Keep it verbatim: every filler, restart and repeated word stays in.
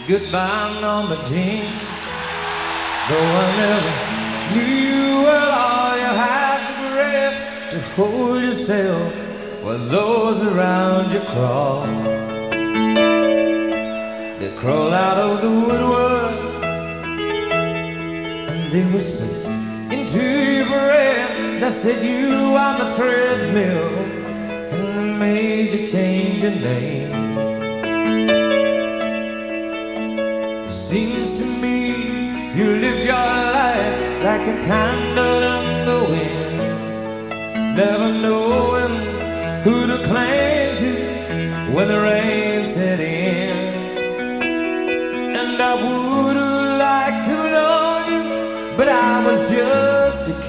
Goodbye, Norma Jean. Though I never knew you well, all you had the grace to hold yourself while those around you crawl. They crawl out of the woodwork and they whispered into your brain. They said you on the treadmill and they made you change your name. Seems to me you lived your life like a candle in the wind, never knowing who to cling to when the rain set in. And I would have liked to know you, but I was just